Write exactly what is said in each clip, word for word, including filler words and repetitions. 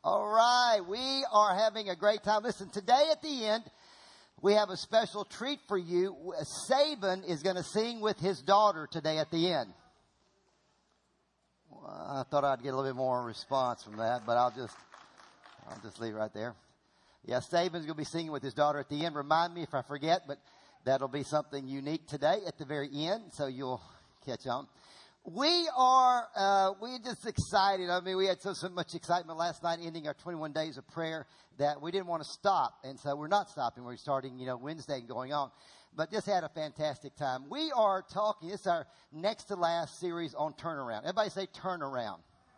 All right, we are having a great time. Listen, today at the end, we have a special treat for you. Saban is going to sing with his daughter today at the end. Well, I thought I'd get a little bit more response from that, but I'll just, I'll just leave it right there. Yeah, Saban's going to be singing with his daughter at the end. Remind me if I forget, but that'll be something unique today at the very end, so you'll catch on. We are, uh, we're just excited. I mean, we had so, so much excitement last night ending our twenty-one days of prayer that we didn't want to stop. And so we're not stopping. We're starting, you know, Wednesday and going on. But just had a fantastic time. We are talking, this is our next to last series on turnaround. Everybody say turnaround.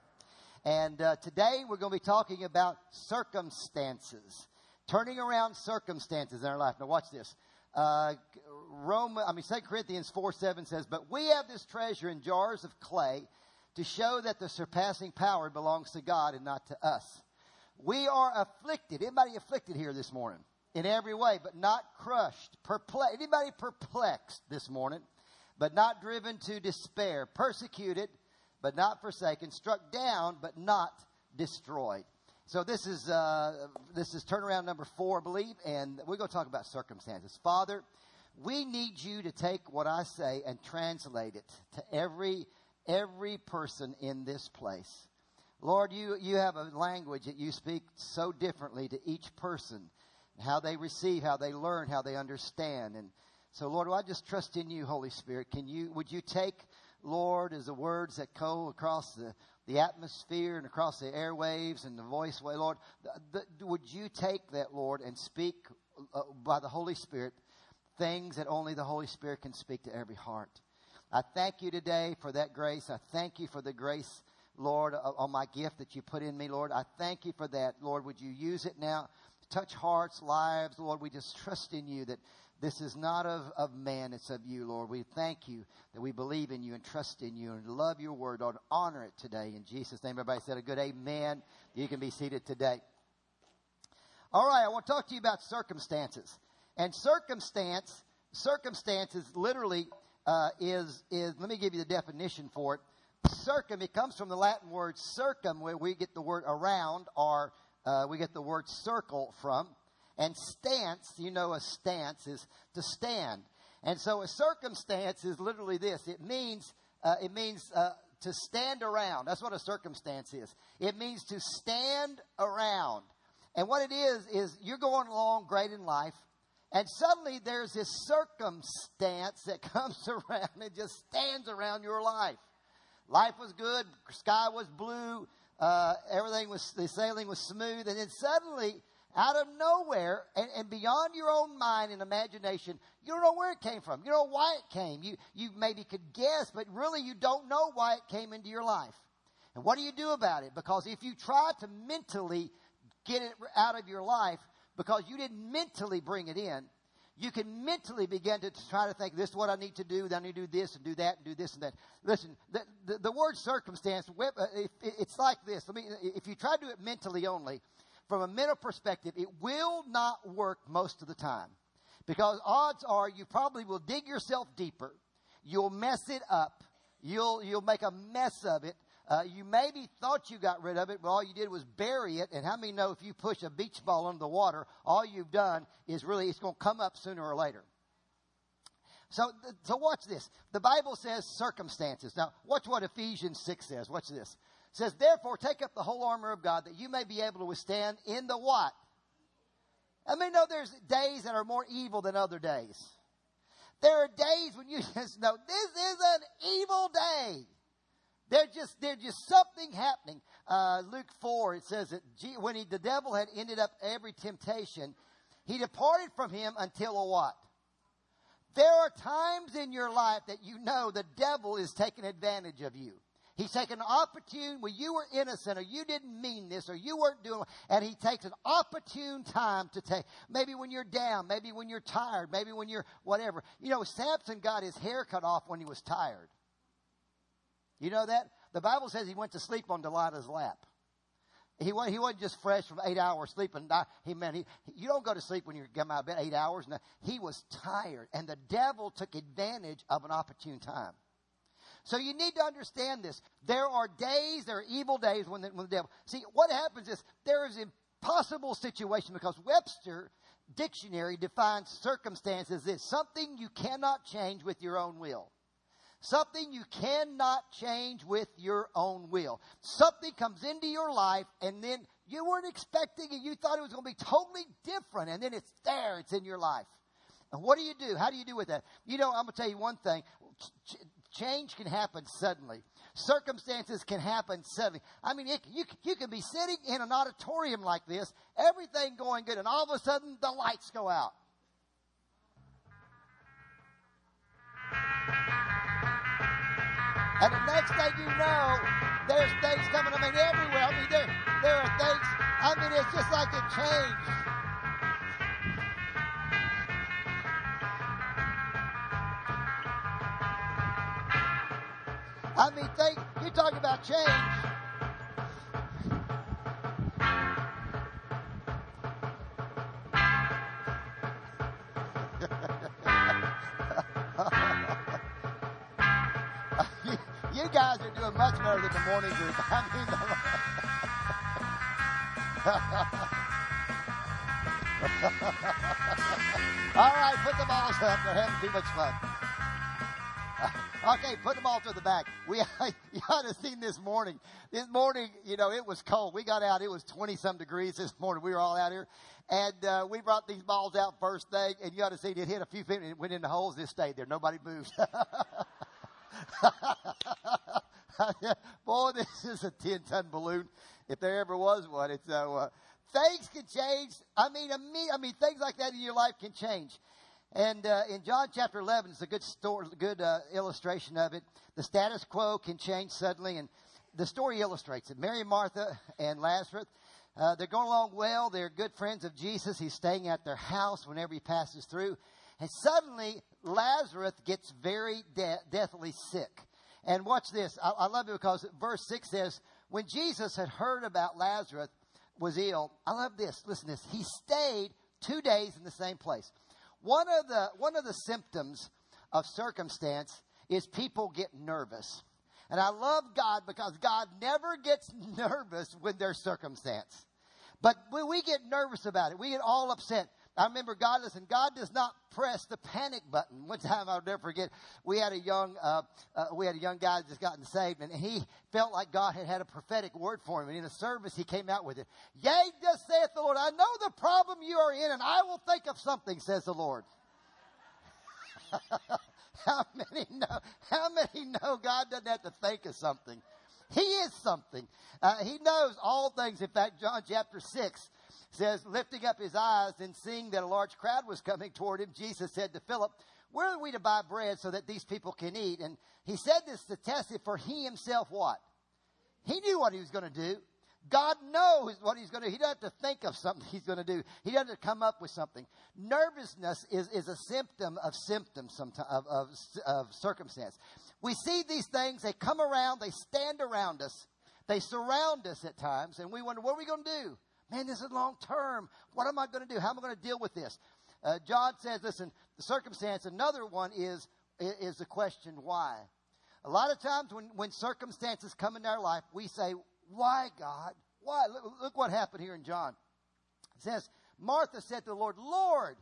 And uh, today we're going to be talking about circumstances. Turning around circumstances in our life. Now watch this. Uh, Rome, I mean, Second Corinthians four seven says, but we have this treasure in jars of clay to show that the surpassing power belongs to God and not to us. We are afflicted. Anybody afflicted here this morning? In every way, but not crushed. Perplexed. Anybody perplexed this morning? But not driven to despair. Persecuted, but not forsaken. Struck down, but not destroyed. So this is uh, this is turnaround number four, I believe, and we're going to talk about circumstances. Father, we need you to take what I say and translate it to every every person in this place. Lord, you, you have a language that you speak so differently to each person, how they receive, how they learn, how they understand. And so, Lord, I just trust in you, Holy Spirit. Can you would you take, Lord, as the words that go across the the atmosphere and across the airwaves and the voice way, Lord, the, the, would you take that, Lord, and speak uh, by the Holy Spirit things that only the Holy Spirit can speak to every heart. I thank you today for that grace. I thank you for the grace, Lord, on my gift that you put in me, Lord. I thank you for that. Lord, would you use it now to touch hearts, lives, Lord. We just trust in you that this is not of, of man, it's of you, Lord. We thank you that we believe in you and trust in you and love your word, Lord. Honor it today in Jesus' name. Everybody said a good amen. You can be seated today. All right, I want to talk to you about circumstances. And circumstance, circumstances literally uh, is, is, let me give you the definition for it. Circum, it comes from the Latin word circum, where we get the word around, or uh, we get the word circle from. And stance, you know, a stance is to stand. And so a circumstance is literally this. It means, uh, it means uh, to stand around. That's what a circumstance is. It means to stand around. And what it is, is you're going along great in life. And suddenly there's this circumstance that comes around and just stands around your life. Life was good. Sky was blue. Uh, everything was, the sailing was smooth. And then suddenly, out of nowhere, and, and beyond your own mind and imagination, you don't know where it came from. You don't know why it came. You, you maybe could guess, but really you don't know why it came into your life. And what do you do about it? Because if you try to mentally get it out of your life, because you didn't mentally bring it in, you can mentally begin to try to think, this is what I need to do. I need to do this and do that and do this and that. Listen, the, the, the word circumstance, it's like this. Let me, if you try to do it mentally only, from a mental perspective, it will not work most of the time. Because odds are you probably will dig yourself deeper. You'll mess it up. You'll, you'll make a mess of it. Uh, you maybe thought you got rid of it, but all you did was bury it. And how many know if you push a beach ball under the water, all you've done is really, it's going to come up sooner or later. So, so watch this. The Bible says circumstances. Now, watch what Ephesians six says. Watch this. It says, therefore, take up the whole armor of God that you may be able to withstand in the what? I mean, no, there's days that are more evil than other days. There are days when you just know, this is an evil day. There's just, there's just something happening. Uh, Luke four, it says that when he, the devil had ended up every temptation, he departed from him until a what? There are times in your life that you know the devil is taking advantage of you. He's taking an opportune, when you were innocent or you didn't mean this or you weren't doing, and he takes an opportune time to take, maybe when you're down, maybe when you're tired, maybe when you're whatever. You know, Samson got his hair cut off when he was tired. You know that? The Bible says he went to sleep on Delilah's lap. He wasn't, he wasn't just fresh from eight hours sleeping. He meant he, you don't go to sleep when you come out of bed eight hours. No, he was tired, and the devil took advantage of an opportune time. So you need to understand this. There are days, there are evil days when the, when the devil. See, what happens is there is impossible situation because Webster Dictionary defines circumstances as something you cannot change with your own will. Something you cannot change with your own will. Something comes into your life and then you weren't expecting it. You thought it was going to be totally different and then it's there. It's in your life. And what do you do? How do you do with that? You know, I'm going to tell you one thing. Ch- change can happen suddenly. Circumstances can happen suddenly. I mean, it, you, you can be sitting in an auditorium like this, everything going good, and all of a sudden the lights go out. And the next thing you know, there's things coming, I mean, everywhere. I mean, there, there are things, I mean, it's just like it changed. I mean, think, you're talking about change. you, you guys are doing much better than the morning group. I mean, the, all right, put the balls up. They're having too much fun. Okay, put them all to the back. We, you ought to have seen this morning. This morning, you know, it was cold. We got out. It was twenty-some degrees this morning. We were all out here. And uh, we brought these balls out first thing. And you ought to see it hit a few feet and it went in the holes. It stayed there. Nobody moved. Boy, this is a ten-ton balloon. If there ever was one. It's, uh, uh, things can change. I mean, I mean, I mean, things like that in your life can change. And uh, in John chapter eleven, it's a good story, good uh, illustration of it. The status quo can change suddenly, and the story illustrates it. Mary, Martha, and Lazarus, uh, they're going along well. They're good friends of Jesus. He's staying at their house whenever he passes through. And suddenly, Lazarus gets very de- deathly sick. And watch this. I, I love it because verse six says, when Jesus had heard about Lazarus was ill, I love this. Listen to this. He stayed two days in the same place. One of the one of the symptoms of circumstance is people get nervous. And I love God because God never gets nervous when there's circumstance. But when we get nervous about it, we get all upset. I remember God, listen, God does not press the panic button. One time I'll never forget, we had a young, uh, uh, we had a young guy just gotten saved, and he felt like God had had a prophetic word for him. And in a service, he came out with it. Yea, thus saith the Lord, I know the problem you are in, and I will think of something, says the Lord. How many know, how many know God doesn't have to think of something? He is something. Uh, he knows all things. In fact, John chapter six says, lifting up his eyes and seeing that a large crowd was coming toward him, Jesus said to Philip, where are we to buy bread so that these people can eat? And he said this to test it, for he himself what? He knew what he was going to do. God knows what he's going to do. He doesn't have to think of something he's going to do. He doesn't have to come up with something. Nervousness is, is a symptom of symptoms sometimes, of, of, of circumstance. We see these things. They come around. They stand around us. They surround us at times. And we wonder, what are we going to do? Man, this is long term. What am I going to do? How am I going to deal with this? Uh, John says, listen, the circumstance. Another one is, is the question, why? A lot of times when, when circumstances come into our life, we say, why, God? Why? Look, look what happened here in John. It says, Martha said to the Lord, Lord,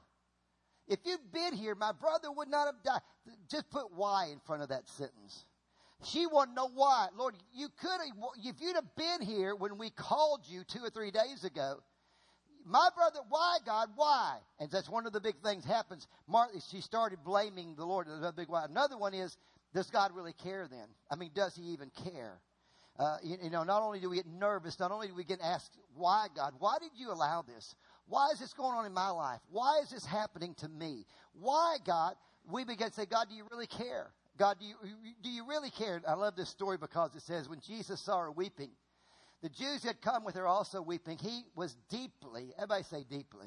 if you'd been here, my brother would not have died. Just put why in front of that sentence. She wanted to know why. Lord, you could have, if you'd have been here when we called you two or three days ago, my brother, why, God, why? And that's one of the big things happens. Martha, she started blaming the Lord. Another big why. Another one is, does God really care then? I mean, does he even care? Uh, you, you know, not only do we get nervous, not only do we get asked, why, God? Why did you allow this? Why is this going on in my life? Why is this happening to me? Why, God? We begin to say, God, do you really care? God, do you, do you really care? I love this story because it says, when Jesus saw her weeping, the Jews had come with her also weeping. He was deeply, everybody say deeply.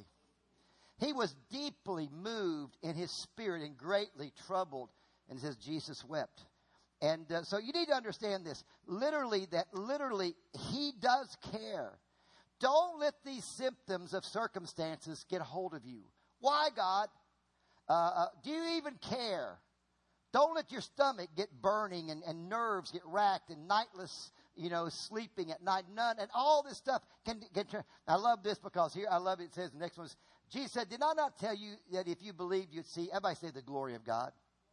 He was deeply moved in his spirit and greatly troubled. And it says, Jesus wept. And uh, so you need to understand this. Literally, that literally, he does care. Don't let these symptoms of circumstances get a hold of you. Why, God? Uh, uh, do you even care? Don't let your stomach get burning and, and nerves get racked and nightless, you know, sleeping at night. None. And all this stuff can get. I love this because here, I love it. It says the next one is, Jesus said, did I not tell you that if you believed, you'd see? Everybody say the glory of God.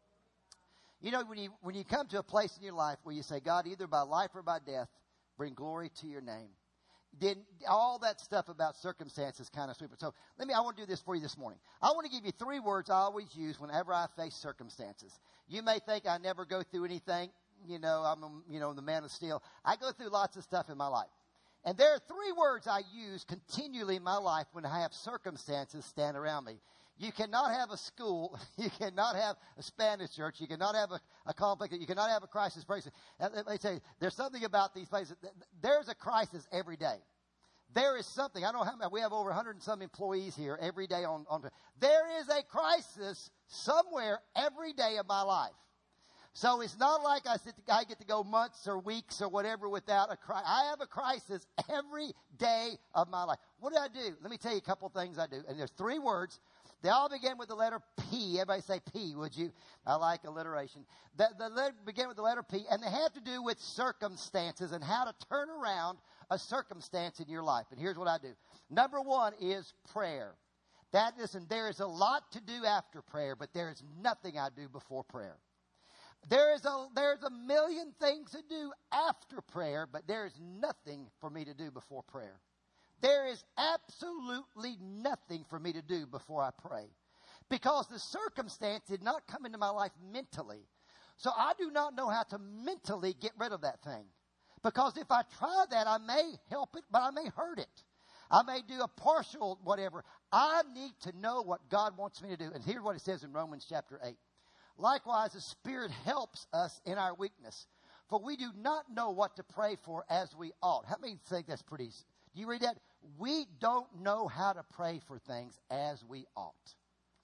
You know, when you, when you come to a place in your life where you say, God, either by life or by death, bring glory to your name. Then all that stuff about circumstances kind of sweep it. So let me, I want to do this for you this morning. I want to give you three words I always use whenever I face circumstances. You may think I never go through anything. You know, I'm, a, you know, the man of steel. I go through lots of stuff in my life. And there are three words I use continually in my life when I have circumstances stand around me. You cannot have a school. You cannot have a Spanish church. You cannot have a, a conflict. You cannot have a crisis person. And let me tell you, there's something about these places. There's a crisis every day. There is something. I don't know how many. We have over one hundred and some employees here every day on, on. There is a crisis somewhere every day of my life. So it's not like I, sit, I get to go months or weeks or whatever without a crisis. I have a crisis every day of my life. What do I do? Let me tell you a couple of things I do. And there's three words. They all begin with the letter P. Everybody say P, would you? I like alliteration. The, the letter begin with the letter P, and they have to do with circumstances and how to turn around a circumstance in your life. And here's what I do. Number one is prayer. That, listen, there is a lot to do after prayer, but there is nothing I do before prayer. There is a, there's a million things to do after prayer, but there is nothing for me to do before prayer. There is absolutely nothing for me to do before I pray. Because the circumstance did not come into my life mentally. So I do not know how to mentally get rid of that thing. Because if I try that, I may help it, but I may hurt it. I may do a partial whatever. I need to know what God wants me to do. And here's what it says in Romans chapter eight. Likewise, the Spirit helps us in our weakness. For we do not know what to pray for as we ought. How many think that's pretty? Do you read that? We don't know how to pray for things as we ought.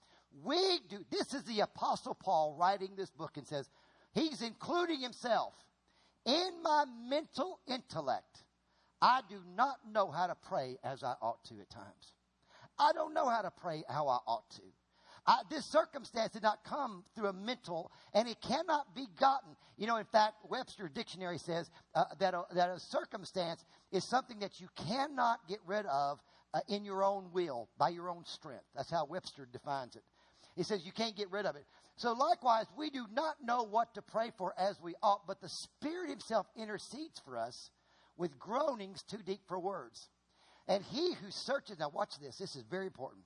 We do. This is the Apostle Paul writing this book and says, he's including himself. In my mental intellect, I do not know how to pray as I ought to at times. I don't know how to pray how I ought to. I, this circumstance did not come through a mental, and it cannot be gotten. You know, in fact, Webster's dictionary says uh, that, a, that a circumstance is something that you cannot get rid of uh, in your own will, by your own strength. That's how Webster defines it. He says you can't get rid of it. So likewise, we do not know what to pray for as we ought, but the Spirit himself intercedes for us with groanings too deep for words. And he who searches, now watch this, this is very important.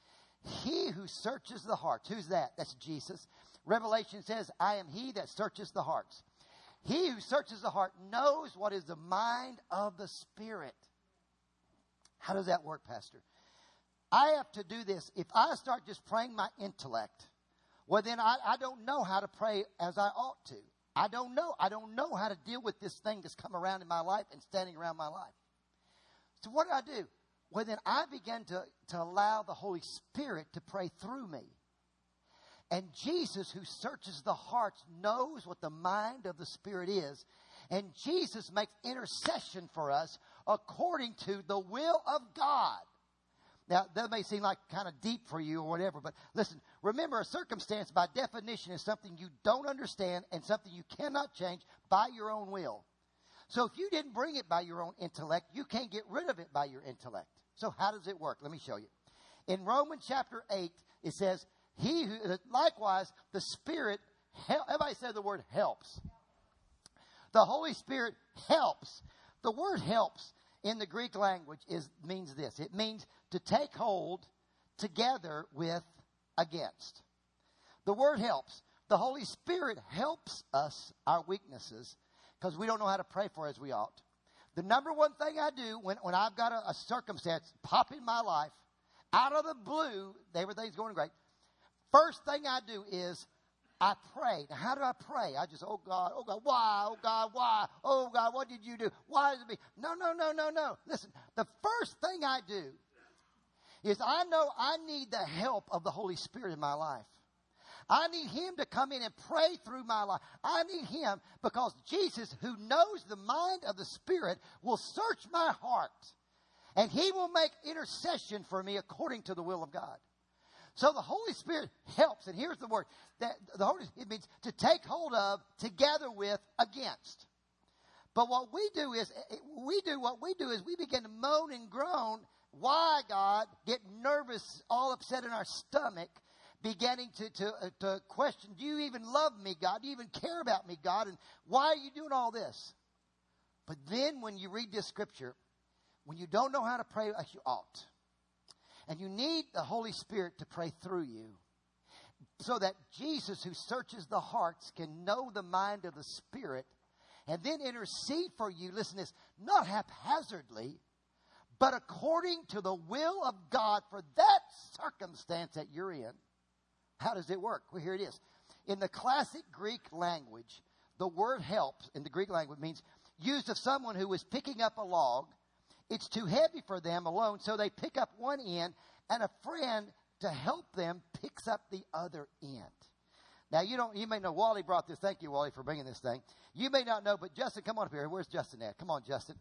He who searches the hearts. Who's that? That's Jesus. Revelation says, I am he that searches the hearts. He who searches the heart knows what is the mind of the Spirit. How does that work, Pastor? I have to do this. If I start just praying my intellect, well, then I, I don't know how to pray as I ought to. I don't know. I don't know how to deal with this thing that's come around in my life and standing around my life. So what do I do? Well, then I began to, to allow the Holy Spirit to pray through me. And Jesus, who searches the hearts, knows what the mind of the Spirit is. And Jesus makes intercession for us according to the will of God. Now, that may seem like kind of deep for you or whatever, but listen, remember, a circumstance by definition is something you don't understand and something you cannot change by your own will. So if you didn't bring it by your own intellect, you can't get rid of it by your intellect. So how does it work? Let me show you. In Romans chapter eight, it says, He who, likewise, the Spirit, help, everybody say the word helps. The Holy Spirit helps. The word helps in the Greek language is means this. It means to take hold together with against. The word helps. The Holy Spirit helps us, our weaknesses, because we don't know how to pray for as we ought. The number one thing I do when, when I've got a, a circumstance pop in my life, out of the blue, everything's going great. First thing I do is I pray. Now, how do I pray? I just, oh God, oh God, why? Oh God, why? Oh God, what did you do? Why is it me? No, no, no, no, no. Listen, the first thing I do is I know I need the help of the Holy Spirit in my life. I need him to come in and pray through my life. I need him because Jesus, who knows the mind of the Spirit, will search my heart. And he will make intercession for me according to the will of God. So the Holy Spirit helps. And here's the word. That the Holy, it means to take hold of, together with, against. But what we do is, we do what we do is we begin to moan and groan. Why, God? Get nervous, all upset in our stomach, beginning to, to, uh, to question, do you even love me, God? Do you even care about me, God? And why are you doing all this? But then when you read this scripture, when you don't know how to pray as you ought, and you need the Holy Spirit to pray through you, so that Jesus, who searches the hearts, can know the mind of the Spirit, and then intercede for you, listen to this, not haphazardly, but according to the will of God for that circumstance that you're in. How does it work? Well, here it is. In the classic Greek language, the word help in the Greek language means used of someone who is picking up a log. It's too heavy for them alone, so they pick up one end, and a friend to help them picks up the other end. Now, you don't. You may know Wally brought this. Thank you, Wally, for bringing this thing. You may not know, but Justin, come on up here. Where's Justin at? Come on, Justin.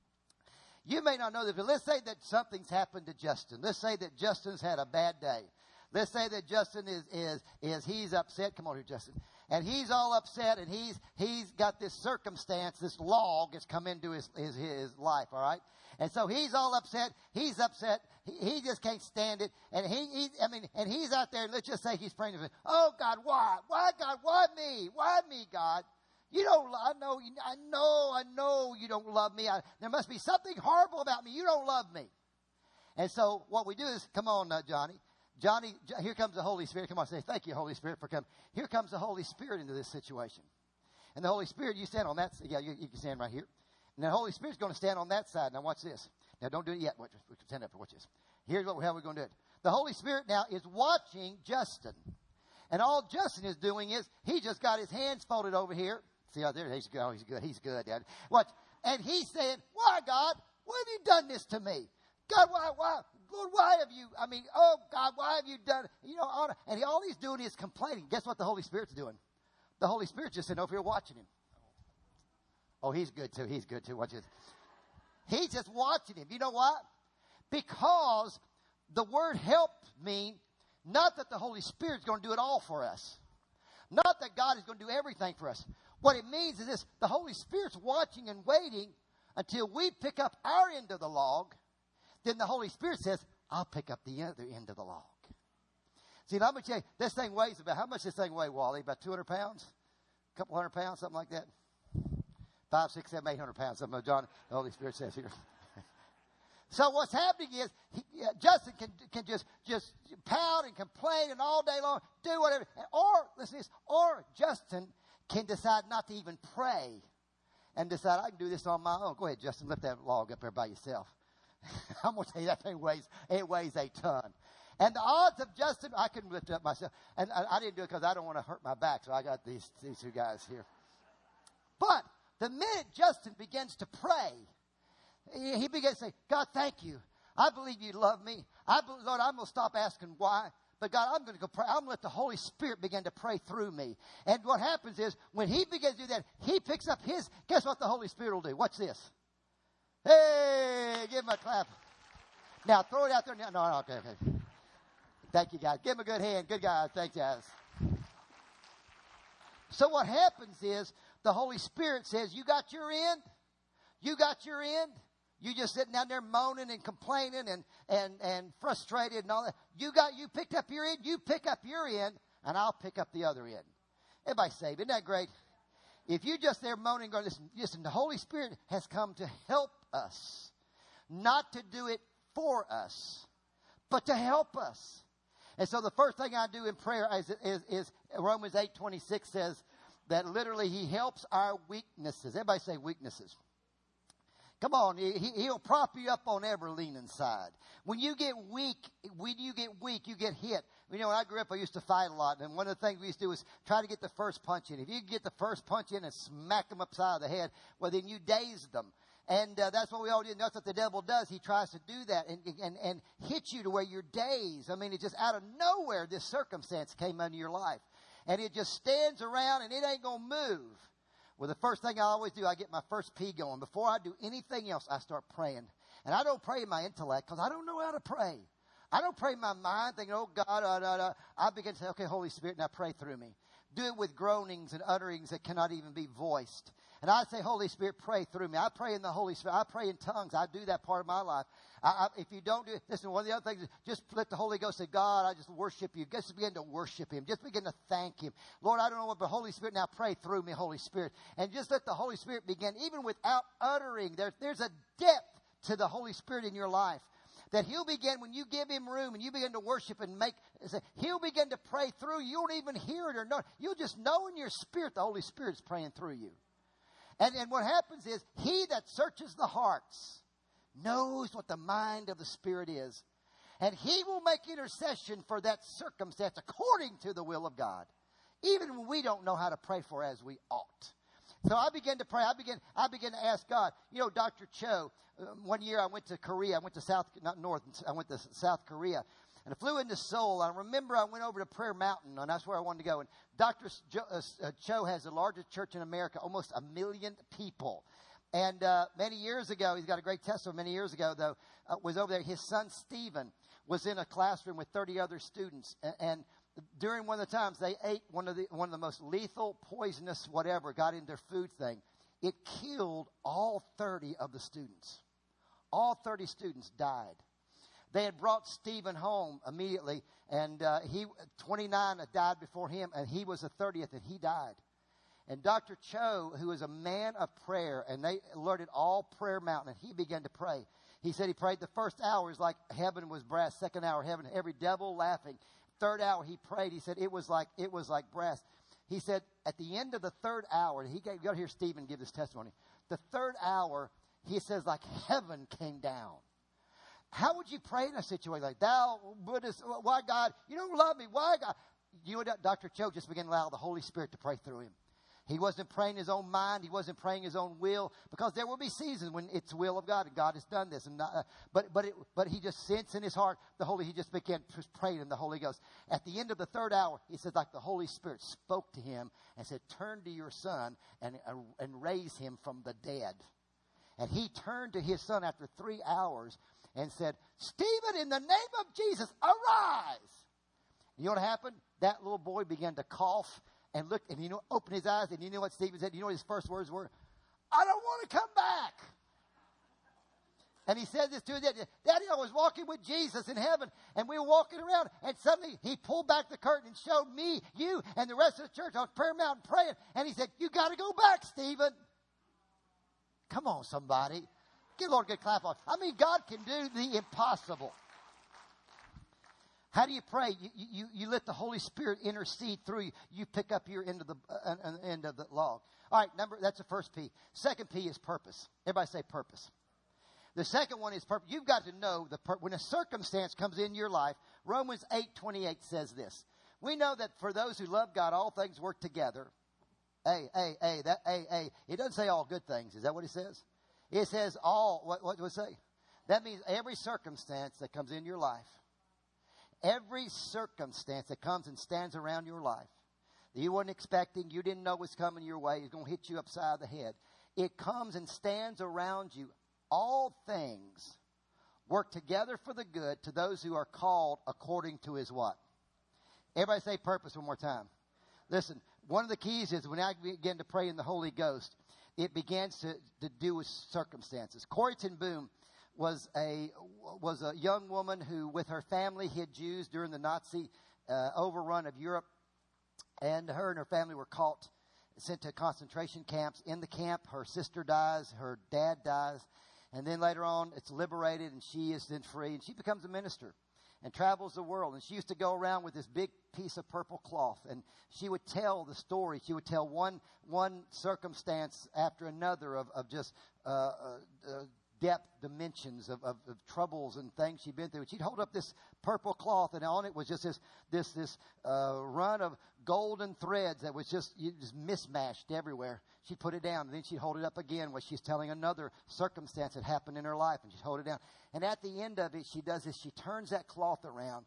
You may not know that, but let's say that something's happened to Justin. Let's say that Justin's had a bad day. Let's say that Justin is, is, is he's upset. Come on here, Justin. And he's all upset, and he's, he's got this circumstance, this log has come into his, his, his life, all right? And so he's all upset. He's upset. He, he just can't stand it. And he, he, I mean, and he's out there, let's just say he's praying. Oh, God, why? Why, God? Why me? Why me, God? You don't, I know, I know, I know you don't love me. I, there must be something horrible about me. You don't love me. And so what we do is, come on, uh, Johnny. Johnny, here comes the Holy Spirit. Come on, say, thank you, Holy Spirit, for coming. Here comes the Holy Spirit into this situation. And the Holy Spirit, you stand on that side. Yeah, you, you can stand right here. And the Holy Spirit's going to stand on that side. Now watch this. Now don't do it yet. Watch, we can stand up. Watch this. Here's what, how we're going to do it. The Holy Spirit now is watching Justin. And all Justin is doing is, he just got his hands folded over here. See out there? He's good. Oh, he's good. He's good, Dad. Watch. And he's saying, why, God? Why have you done this to me? God, why, why? Lord, why have you, I mean, oh, God, why have you done, you know, all, and he, all he's doing is complaining. Guess what the Holy Spirit's doing? The Holy Spirit's just sitting over here watching him. Oh, he's good, too. He's good, too. Watch this. He's just watching him. You know what? Because the word help means not that the Holy Spirit's going to do it all for us. Not that God is going to do everything for us. What it means is this. The Holy Spirit's watching and waiting until we pick up our end of the log. Then the Holy Spirit says, I'll pick up the other end of the log. See, now I'm going to tell you, this thing weighs about, how much does this thing weigh, Wally? About two hundred pounds? A couple hundred pounds, something like that? Five, six, seven, eight hundred pounds. Something like John, the Holy Spirit says here. So what's happening is, he, uh, Justin can, can just, just pout and complain and all day long, do whatever. Or, listen to this, or Justin can decide not to even pray and decide, I can do this on my own. Go ahead, Justin, lift that log up there by yourself. I'm going to tell you, that thing weighs, it weighs a ton. And the odds of Justin, I couldn't lift it up myself. And I, I didn't do it because I don't want to hurt my back, so I got these, these two guys here. But the minute Justin begins to pray, he, he begins to say, God, thank you. I believe you love me. I believe, Lord, I'm going to stop asking why. But God, I'm going to go pray. I'm going to let the Holy Spirit begin to pray through me. And what happens is, when he begins to do that, he picks up his, guess what the Holy Spirit will do? Watch this. Hey, give him a clap. Now, throw it out there. No, no, okay, okay. Thank you, guys. Give him a good hand. Good guys. Thanks, guys. So what happens is, the Holy Spirit says, you got your end? You got your end? You just sitting down there moaning and complaining and, and, and frustrated and all that. You got, you picked up your end? You pick up your end, and I'll pick up the other end. Everybody saved. Isn't that great? If you're just there moaning, going, listen, listen, the Holy Spirit has come to help us, not to do it for us, but to help us. And so the first thing I do in prayer is, is, is Romans eight twenty-six says that literally he helps our weaknesses. Everybody say weaknesses. Come on, he, he'll prop you up on every leaning side. When you get weak, when you get weak, you get hit. You know, when I grew up, I used to fight a lot. And one of the things we used to do was try to get the first punch in. If you get the first punch in and smack them upside the head, well, then you dazed them. And uh, that's what we all do. And that's what the devil does. He tries to do that and, and, and hit you to where you're dazed. I mean, it's just out of nowhere this circumstance came into your life. And it just stands around and it ain't going to move. Well, the first thing I always do, I get my first pee going. Before I do anything else, I start praying. And I don't pray in my intellect because I don't know how to pray. I don't pray in my mind thinking, oh God, uh, uh, uh. I begin to say, okay, Holy Spirit, now pray through me. Do it with groanings and utterings that cannot even be voiced. And I say, Holy Spirit, pray through me. I pray in the Holy Spirit. I pray in tongues. I do that part of my life. I, I, if you don't do it, listen, one of the other things is just let the Holy Ghost say, God, I just worship you. Just begin to worship Him. Just begin to thank Him. Lord, I don't know what, but Holy Spirit, now pray through me, Holy Spirit. And just let the Holy Spirit begin, even without uttering. There, there's a depth to the Holy Spirit in your life. That He'll begin, when you give Him room and you begin to worship and make, He'll begin to pray through you. You won't even hear it or know. You'll just know in your spirit the Holy Spirit's praying through you. And, and what happens is, He that searches the hearts knows what the mind of the Spirit is. And He will make intercession for that circumstance according to the will of God. Even when we don't know how to pray for as we ought. So I began to pray. I began, I began to ask God. You know, Doctor Cho, uh, one year I went to Korea. I went to South, not North, I went to South Korea. And I flew into Seoul. I remember I went over to Prayer Mountain, and that's where I wanted to go. And Doctor Cho has the largest church in America, almost a million people. And uh, many years ago, he's got a great testimony. Many years ago, though, uh, was over there. His son, Stephen, was in a classroom with thirty other students. And, and during one of the times, they ate one of the one of the most lethal, poisonous, whatever, got in their food thing. It killed all thirty of the students. All thirty students died. They had brought Stephen home immediately, and uh, he twenty-nine had died before him, and he was the thirtieth, and he died. And Doctor Cho, who is a man of prayer, and they alerted all Prayer Mountain, and he began to pray. He said he prayed the first hour was like heaven was brass. Second hour, heaven, every devil laughing. Third hour, he prayed. He said it was like it was like brass. He said at the end of the third hour, he got, you got to hear Stephen give this testimony. The third hour, he says, like heaven came down. How would you pray in a situation like, thou wouldest, why God, you don't love me, why God? You and Doctor Cho just began to allow the Holy Spirit to pray through him. He wasn't praying his own mind. He wasn't praying his own will, because there will be seasons when it's the will of God and God has done this. And not, uh, but but it, but he just sensed in his heart the Holy. He just began praying in the Holy Ghost. At the end of the third hour, he said, like the Holy Spirit spoke to him and said, "Turn to your son and uh, and raise him from the dead." And he turned to his son after three hours and said, "Stephen, in the name of Jesus, arise." You know what happened? That little boy began to cough. And look, and you know, open his eyes, and you know what Stephen said? You know what his first words were? "I don't want to come back." And he said this to his dad. "Daddy, I was walking with Jesus in heaven, and we were walking around, and suddenly he pulled back the curtain and showed me, you, and the rest of the church on Prayer Mountain praying. And he said, 'You got to go back, Stephen.'" Come on, somebody. Give the Lord a good clap on. I mean, God can do the impossible. How do you pray? You, you, you let the Holy Spirit intercede through you. You pick up your end of the uh, end of the log. All right, number that's the first P. Second P is purpose. Everybody say purpose. The second one is purpose. You've got to know the pur- when a circumstance comes in your life. Romans eight twenty-eight says this. We know that for those who love God, all things work together. Hey, hey, hey, that, hey, hey. It doesn't say all good things. Is that what it says? It says all. What, what does it say? That means every circumstance that comes in your life. Every circumstance that comes and stands around your life that you weren't expecting, you didn't know was coming your way, is going to hit you upside the head. It comes and stands around you. All things work together for the good to those who are called according to his what? Everybody say purpose one more time. Listen, one of the keys is when I begin to pray in the Holy Ghost, it begins to, to do with circumstances. Corrie ten Boom was a was a young woman who, with her family, hid Jews during the Nazi uh, overrun of Europe. And her and her family were caught, sent to concentration camps. In the camp, her sister dies, her dad dies. And then later on, it's liberated, and she is then free. And she becomes a minister and travels the world. And she used to go around with this big piece of purple cloth. And she would tell the story. She would tell one one circumstance after another of, of just uh, uh, uh, depth, dimensions of, of, of troubles and things she'd been through. And she'd hold up this purple cloth, and on it was just this this this uh, run of golden threads that was just, just mismatched everywhere. She'd put it down, and then she'd hold it up again where she's telling another circumstance that happened in her life, and she'd hold it down. And at the end of it, she does this. She turns that cloth around,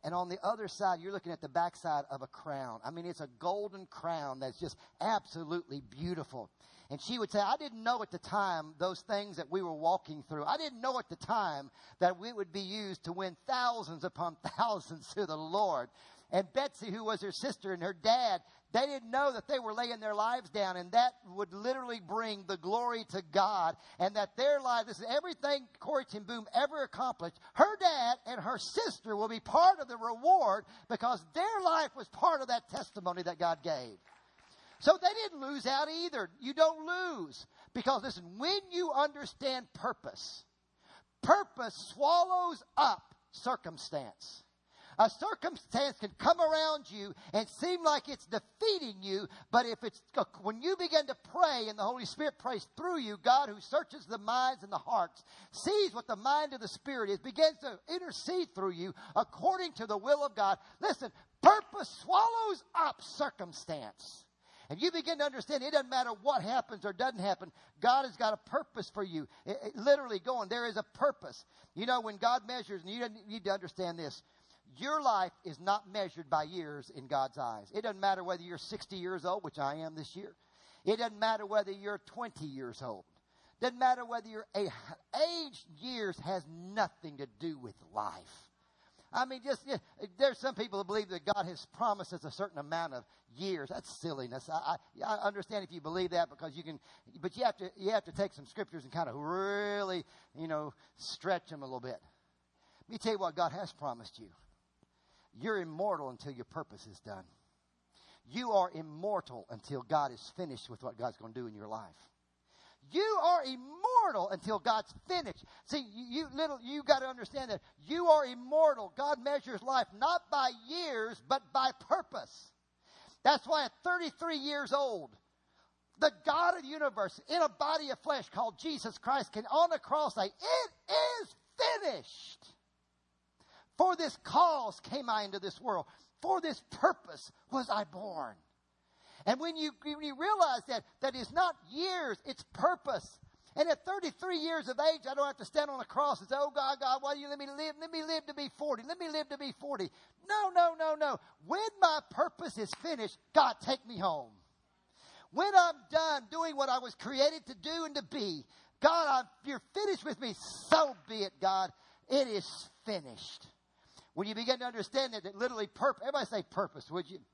And on the other side, you're looking at the backside of a crown. I mean, it's a golden crown that's just absolutely beautiful. And she would say, I didn't know at the time those things that we were walking through. I didn't know at the time that we would be used to win thousands upon thousands to the Lord. And Betsy, who was her sister, and her dad, they didn't know that they were laying their lives down, and that would literally bring the glory to God, and that their life, this is everything Corrie ten Boom ever accomplished. Her dad and her sister will be part of the reward because their life was part of that testimony that God gave. So they didn't lose out either. You don't lose. Because listen, when you understand purpose, purpose swallows up circumstance. A circumstance can come around you and seem like it's defeating you, but if it's when you begin to pray and the Holy Spirit prays through you, God, who searches the minds and the hearts, sees what the mind of the Spirit is, begins to intercede through you according to the will of God. Listen, purpose swallows up circumstance. And you begin to understand it doesn't matter what happens or doesn't happen. God has got a purpose for you. It, it, literally going, there is a purpose. You know, when God measures, and you need to understand this, your life is not measured by years in God's eyes. It doesn't matter whether you're sixty years old, which I am this year. It doesn't matter whether you're twenty years old. It doesn't matter whether you're a age. Years has nothing to do with life. I mean, just yeah, there's some people who believe that God has promised us a certain amount of years. That's silliness. I, I, I understand if you believe that because you can, but you have to you have to take some scriptures and kind of really, you know, stretch them a little bit. Let me tell you what God has promised you. You're immortal until your purpose is done. You are immortal until God is finished with what God's going to do in your life. You are immortal until God's finished. See, you, you little you got to understand that you are immortal. God measures life not by years, but by purpose. That's why at thirty-three years old, the God of the universe in a body of flesh called Jesus Christ can on the cross say, "It is finished. For this cause came I into this world. For this purpose was I born." And when you, when you realize that, that it's not years, it's purpose. And at thirty-three years of age, I don't have to stand on a cross and say, "Oh God, God, why do you let me live? Let me live to be forty. Let me live to be forty. No, no, no, no. When my purpose is finished, God, take me home. When I'm done doing what I was created to do and to be, God, I'm, you're finished with me. So be it, God. It is finished. When you begin to understand that, that literally purpose, everybody say purpose, would you?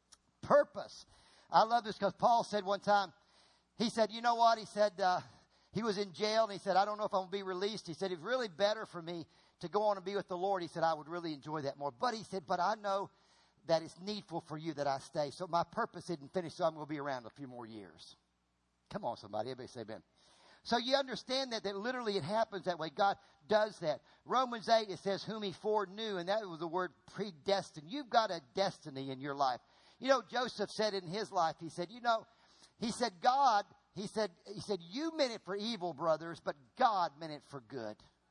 Purpose. I love this because Paul said one time, he said, you know what? He said, uh, he was in jail and he said, I don't know if I'm going to be released. He said, it's really better for me to go on and be with the Lord. He said, I would really enjoy that more. But he said, but I know that it's needful for you that I stay. So my purpose isn't finished, so I'm going to be around a few more years. Come on, somebody. Everybody say amen. So you understand that, that literally it happens that way. God does that. Romans eight, it says, whom he foreknew, and that was the word predestined. You've got a destiny in your life. You know, Joseph said in his life, he said, you know, he said, God, he said, he said, you meant it for evil, brothers, but God meant it for good.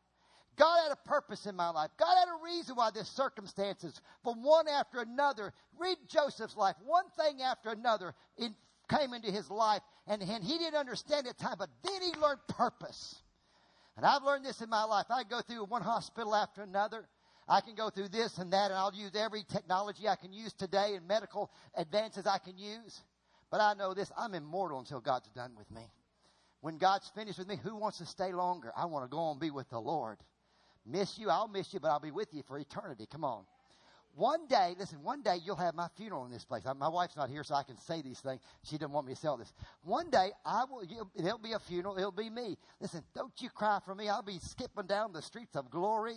God had a purpose in my life. God had a reason why this circumstances, from one after another. Read Joseph's life. One thing after another in, came into his life, and, and he didn't understand at the time, but then he learned purpose. And I've learned this in my life. I go through one hospital after another. I can go through this and that, and I'll use every technology I can use today and medical advances I can use. But I know this, I'm immortal until God's done with me. When God's finished with me, who wants to stay longer? I want to go and be with the Lord. Miss you, I'll miss you, but I'll be with you for eternity. Come on. One day, listen, one day you'll have my funeral in this place. I, my wife's not here, so I can say these things. She doesn't want me to sell this. One day, I will. You, there'll be a funeral. It'll be me. Listen, don't you cry for me. I'll be skipping down the streets of glory,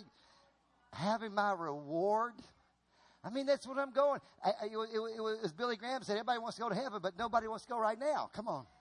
having my reward. I mean, that's what I'm going. I, I, it, it, it was Billy Graham said, everybody wants to go to heaven, but nobody wants to go right now. Come on.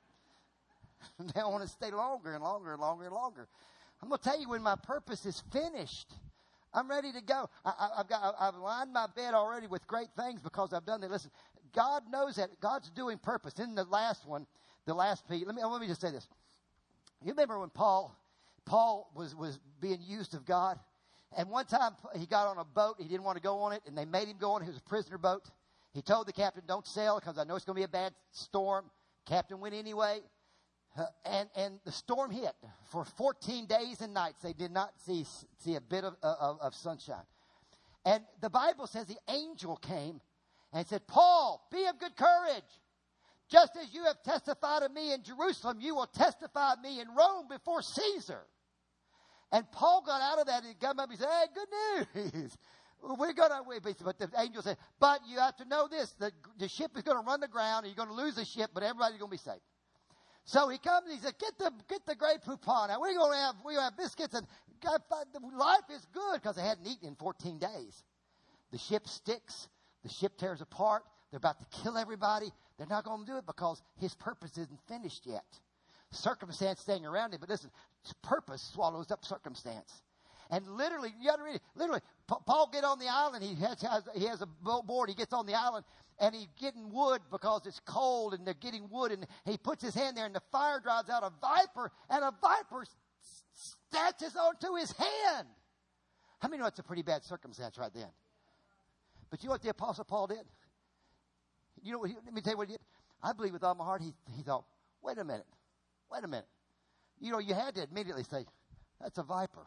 They want to stay longer and longer and longer and longer. I'm going to tell you, when my purpose is finished, I'm ready to go. I, I, I've got, I've lined my bed already with great things because I've done that. Listen, God knows that. God's doing purpose. In the last one, the last piece, let me, let me just say this. You remember when Paul, Paul was, was being used of God? And one time he got on a boat. He didn't want to go on it, and they made him go on it. It was a prisoner boat. He told the captain, don't sail because I know it's going to be a bad storm. Captain went anyway. Uh, and, and the storm hit. For fourteen days and nights, they did not see, see a bit of, of, of sunshine. And the Bible says the angel came and said, Paul, be of good courage. Just as you have testified of me in Jerusalem, you will testify of me in Rome before Caesar. And Paul got out of that and got up and said, hey, good news. We're going to, but the angel said, but you have to know this, the, the ship is going to run aground and you're going to lose the ship, but everybody's going to be safe. So he comes and he said, get the, get the Grey Poupon. Now we're going to have, we're going to have biscuits and God, life is good because they hadn't eaten in fourteen days. The ship sticks. The ship tears apart. They're about to kill everybody. They're not going to do it because his purpose isn't finished yet. Circumstance staying around him. But listen, purpose swallows up circumstance. And literally, you got to read it. Literally, Paul get on the island. He has, has he has a board. He gets on the island and he's getting wood because it's cold and they're getting wood. And he puts his hand there and the fire drives out a viper and a viper snatches onto his hand. How many know it's a pretty bad circumstance right then? But you know what the Apostle Paul did? You know what he, let me tell you what he did. I believe with all my heart he, he thought, wait a minute. Wait a minute. You know, you had to immediately say, that's a viper.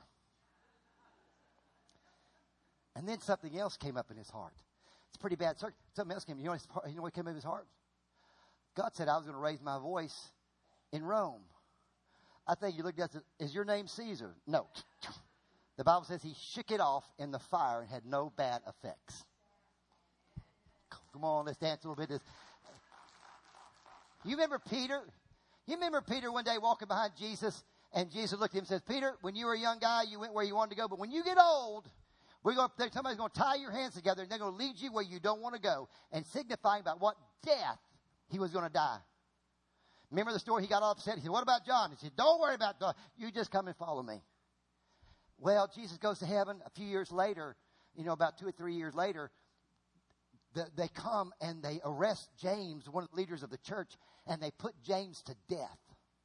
And then something else came up in his heart. It's a pretty bad circumstance. Something else came. You know, you know what came up in his heart? God said I was going to raise my voice in Rome. I think you looked at it, is your name Caesar? No. The Bible says he shook it off in the fire and had no bad effects. Come on, let's dance a little bit. You remember Peter? You remember Peter one day walking behind Jesus, and Jesus looked at him and says, Peter, when you were a young guy, you went where you wanted to go, but when you get old, we're going to, somebody's going to tie your hands together, and they're going to lead you where you don't want to go, and signifying about what death he was going to die. Remember the story? He got all upset. He said, what about John? He said, don't worry about John. You just come and follow me. Well, Jesus goes to heaven. A few years later, you know, about two or three years later, the, they come and they arrest James, one of the leaders of the church, and they put James to death.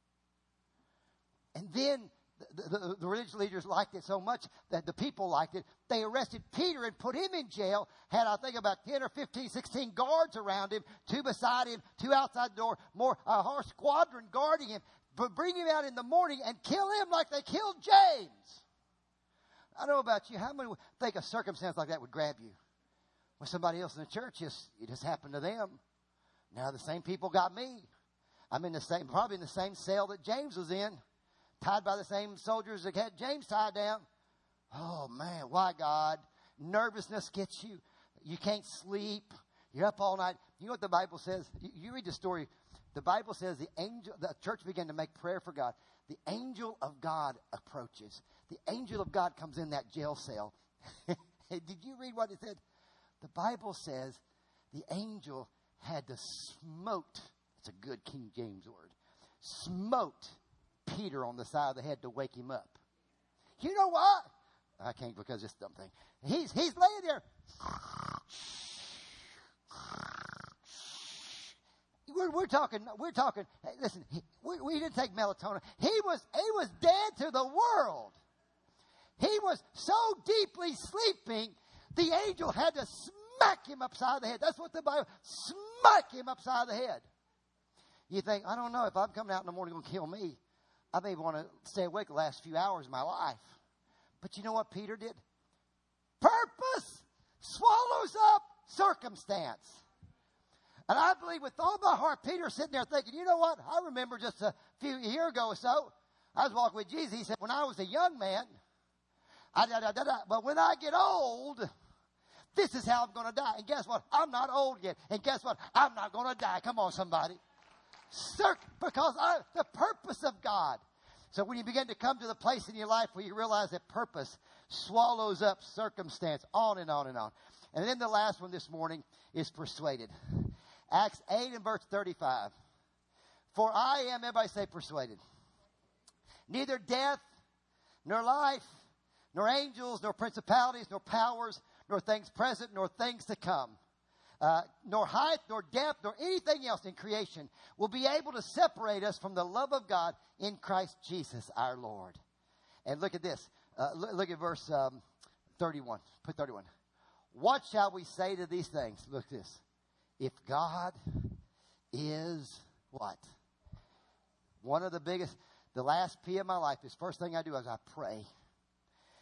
And then the, the, the religious leaders liked it so much that the people liked it. They arrested Peter and put him in jail. Had, I think, about ten or fifteen, sixteen guards around him, two beside him, two outside the door, more a whole squadron guarding him. But bring him out in the morning and kill him like they killed James. I don't know about you. How many think a circumstance like that would grab you? When somebody else in the church, just, it just happened to them. Now the same people got me. I'm in the same, probably in the same cell that James was in, tied by the same soldiers that had James tied down. Oh man, why God? Nervousness gets you. You can't sleep. You're up all night. You know what the Bible says? You, you read the story. The Bible says the angel, the church began to make prayer for God. The angel of God approaches. The angel of God comes in that jail cell. Did you read what it said? The Bible says the angel had to smote. It's a good King James word. Smote Peter on the side of the head to wake him up. You know what? I can't because it's something. He's he's laying there. We're, we're talking. We're talking. Hey, listen, he, we, we didn't take melatonin. He was he was dead to the world. He was so deeply sleeping, the angel had to smack him upside the head. That's what the Bible, smack him upside the head. You think, I don't know, if I'm coming out in the morning, going to kill me, I may want to stay awake the last few hours of my life. But you know what Peter did? Purpose swallows up circumstance. And I believe with all my heart, Peter's sitting there thinking, you know what? I remember just a few years ago or so, I was walking with Jesus. He said, when I was a young man, I, da, da, da, da, but when I get old, this is how I'm going to die. And guess what? I'm not old yet. And guess what? I'm not going to die. Come on, somebody. Cir- because I, the purpose of God. So when you begin to come to the place in your life where you realize that purpose swallows up circumstance, on and on and on. And then the last one this morning is persuaded. Acts eight and verse thirty-five. For I am, everybody say persuaded. Neither death, nor life, nor angels, nor principalities, nor powers, nor things present, nor things to come, uh, nor height, nor depth, nor anything else in creation will be able to separate us from the love of God in Christ Jesus our Lord. And look at this. Uh, look, look at verse um, thirty-one. Put thirty-one. What shall we say to these things? Look at this. If God is what? One of the biggest, the last P of my life is first thing I do is I pray.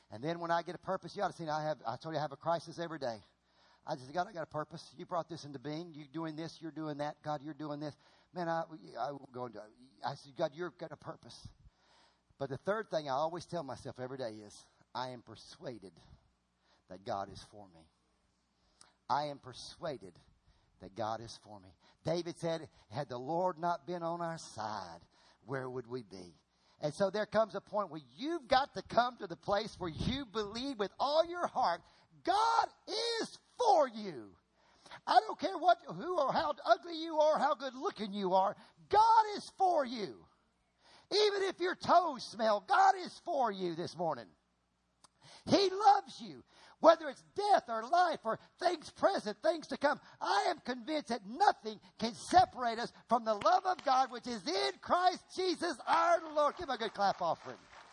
And then when I get a purpose, you ought to see, I have, I told you I have a crisis every day. I just, God, I got a purpose. You brought this into being. You're doing this. You're doing that. God, you're doing this. Man, I, I won't go into, I said, God, you've got a purpose. But the third thing I always tell myself every day is, I am persuaded that God is for me. I am persuaded that God is for me. David said, had the Lord not been on our side, where would we be? And so there comes a point where you've got to come to the place where you believe with all your heart, God is for you. I don't care what, who or how ugly you are, how good looking you are. God is for you. Even if your toes smell, God is for you this morning. He loves you. Whether it's death or life or things present, things to come, I am convinced that nothing can separate us from the love of God, which is in Christ Jesus our Lord. Give him a good clap offering.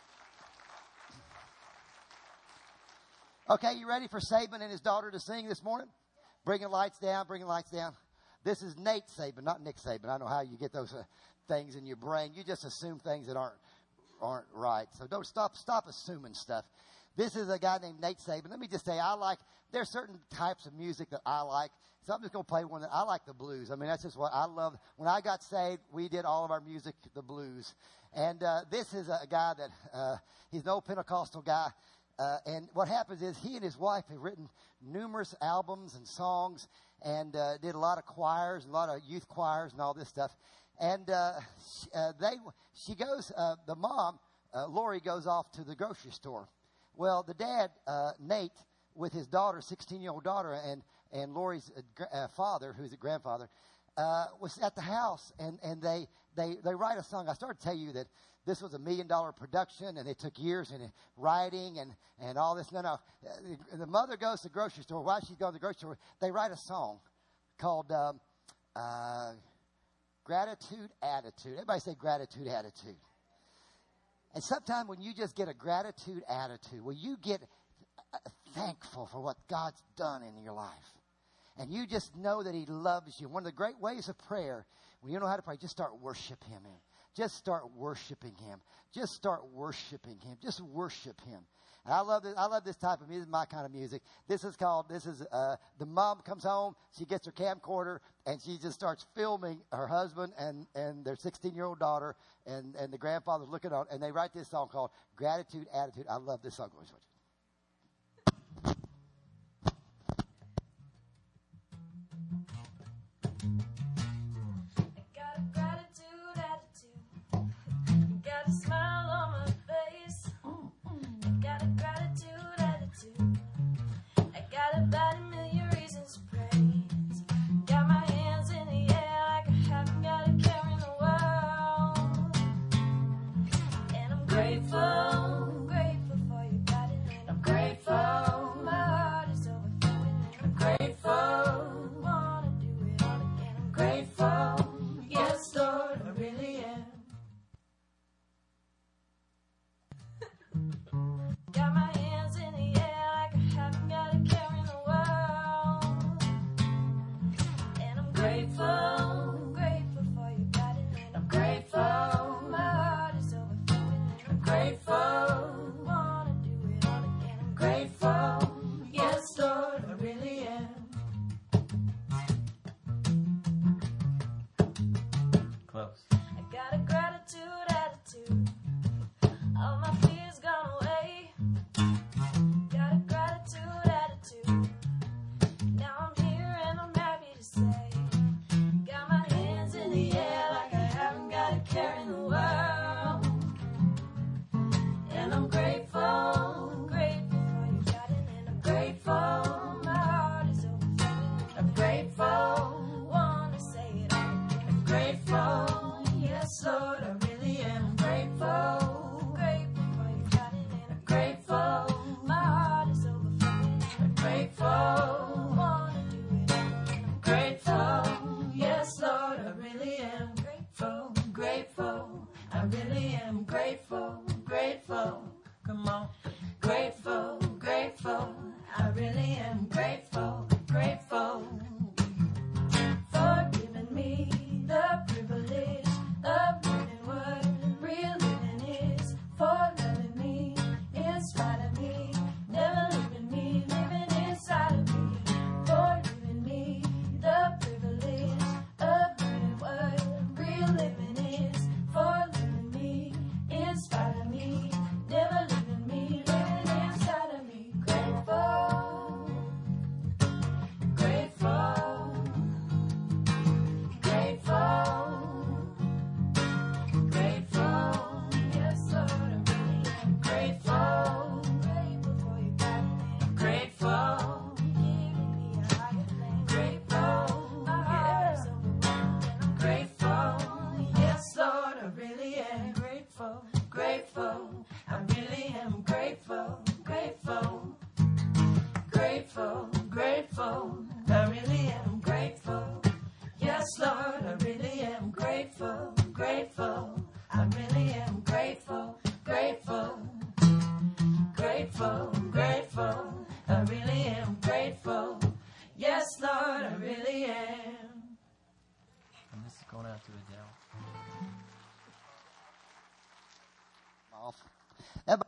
Okay, you ready for Saban and his daughter to sing this morning? Bringing lights down, bringing lights down. This is Nate Saban, not Nick Saban. I don't know how you get those uh, things in your brain. You just assume things that aren't aren't right. So don't stop stop assuming stuff. This is a guy named Nate Saban. Let me just say, I like, there's certain types of music that I like. So I'm just going to play one that I like, the blues. I mean, that's just what I love. When I got saved, we did all of our music, the blues. And uh, this is a guy that, uh, he's an old Pentecostal guy. Uh, and what happens is he and his wife have written numerous albums and songs and uh, did a lot of choirs, a lot of youth choirs and all this stuff. And uh, she, uh, they, she goes, uh, the mom, uh, Lori, goes off to the grocery store. Well, the dad, uh, Nate, with his daughter, sixteen-year-old daughter, and, and Lori's uh, father, who's a grandfather, uh, was at the house, and, and they, they, they write a song. I started to tell you that this was a million-dollar production, and it took years in writing and, and all this. No, no. The mother goes to the grocery store. While she's going to the grocery store, they write a song called um, uh, Gratitude Attitude. Everybody say Gratitude Attitude. And sometimes when you just get a gratitude attitude, when you get thankful for what God's done in your life, and you just know that he loves you. One of the great ways of prayer, when you know how to pray, just start worshiping him. Just start worshiping him. Just start worshiping him. Just worship him. And I love this. I love this type of music. My kind of music. This is called. This is uh, the mom comes home. She gets her camcorder and she just starts filming her husband and, and their sixteen-year-old daughter and and the grandfather's looking on. And they write this song called "Gratitude Attitude." I love this song. Going out to Adele. Off. Everybody,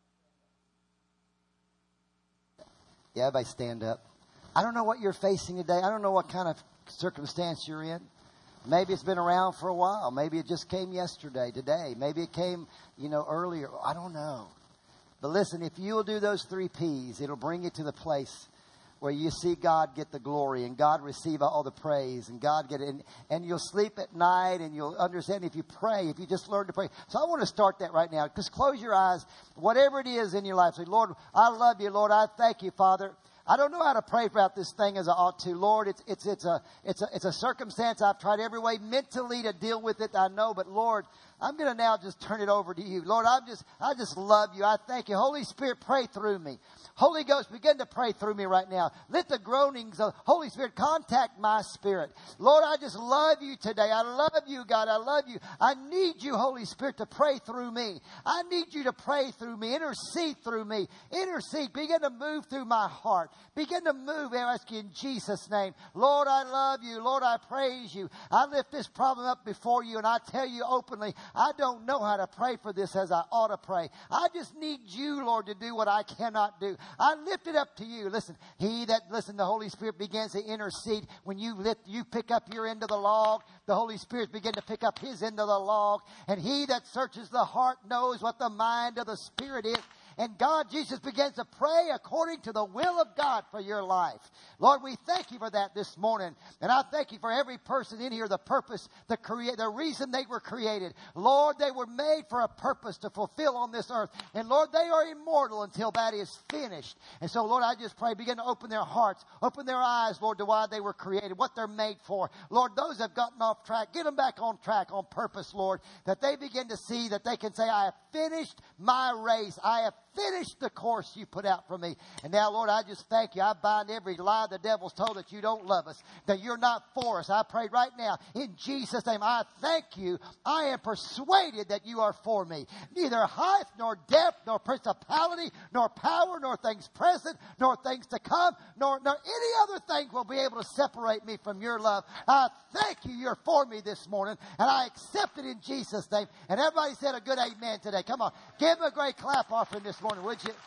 yeah, everybody stand up. I don't know what you're facing today. I don't know what kind of circumstance you're in. Maybe it's been around for a while. Maybe it just came yesterday, today. Maybe it came, you know, earlier. I don't know. But listen, if you'll do those three P's, it'll bring you to the place where you see God get the glory and God receive all the praise and God get it. And, and you'll sleep at night and you'll understand if you pray, if you just learn to pray. So I want to start that right now. Just close your eyes. Whatever it is in your life. Say, Lord, I love you. Lord, I thank you, Father. I don't know how to pray about this thing as I ought to. Lord, it's, it's, it's a, it's a, it's a circumstance. I've tried every way mentally to deal with it. I know, but Lord, I'm going to now just turn it over to you. Lord, I'm just, I just love you. I thank you. Holy Spirit, pray through me. Holy Ghost, begin to pray through me right now. Let the groanings of Holy Spirit contact my spirit. Lord, I just love you today. I love you, God. I love you. I need you, Holy Spirit, to pray through me. I need you to pray through me. Intercede through me. Intercede. Begin to move through my heart. Begin to move, I ask you in Jesus' name. Lord, I love you. Lord, I praise you. I lift this problem up before you, and I tell you openly, I don't know how to pray for this as I ought to pray. I just need you, Lord, to do what I cannot do. I lift it up to you. Listen, he that, listen, the Holy Spirit begins to intercede. When you lift, you pick up your end of the log, the Holy Spirit begins to pick up his end of the log. And he that searches the heart knows what the mind of the Spirit is. And God, Jesus, begins to pray according to the will of God for your life. Lord, we thank you for that this morning. And I thank you for every person in here, the purpose, the create, the reason they were created. Lord, they were made for a purpose to fulfill on this earth. And Lord, they are immortal until that is finished. And so, Lord, I just pray, begin to open their hearts, open their eyes, Lord, to why they were created, what they're made for. Lord, those that have gotten off track, get them back on track, on purpose, Lord, that they begin to see that they can say, I have finished my race. I have finished the course you put out for me. And now, Lord, I just thank you. I bind every lie the devil's told that you don't love us, that you're not for us. I pray right now in Jesus' name. I thank you. I am persuaded that you are for me. Neither height nor depth nor principality nor power nor things present nor things to come nor, nor any other thing will be able to separate me from your love. I thank you. You're for me this morning, and I accept it in Jesus' name. And everybody said a good amen today. Come on. Give him a great clap offering this morning, would you?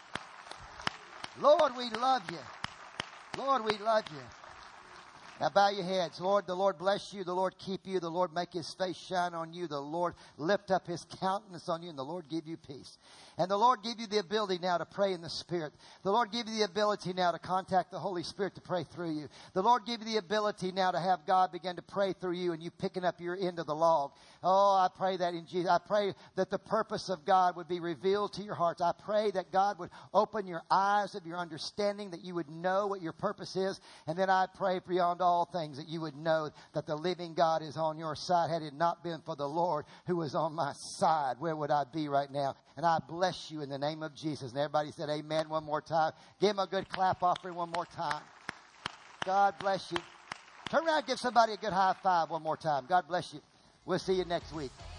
Lord, we love you. Lord, we love you. Now bow your heads. Lord, the Lord bless you. The Lord keep you. The Lord make his face shine on you. The Lord lift up his countenance on you. And the Lord give you peace. And the Lord give you the ability now to pray in the Spirit. The Lord give you the ability now to contact the Holy Spirit to pray through you. The Lord give you the ability now to have God begin to pray through you and you picking up your end of the log. Oh, I pray that in Jesus. I pray that the purpose of God would be revealed to your hearts. I pray that God would open your eyes of your understanding, that you would know what your purpose is. And then I pray beyond all things that you would know that the living God is on your side. Had it not been for the Lord who was on my side, where would I be right now? And I bless you in the name of Jesus. And everybody said amen one more time. Give him a good clap offering one more time. God bless you. Turn around and give somebody a good high five one more time. God bless you. We'll see you next week.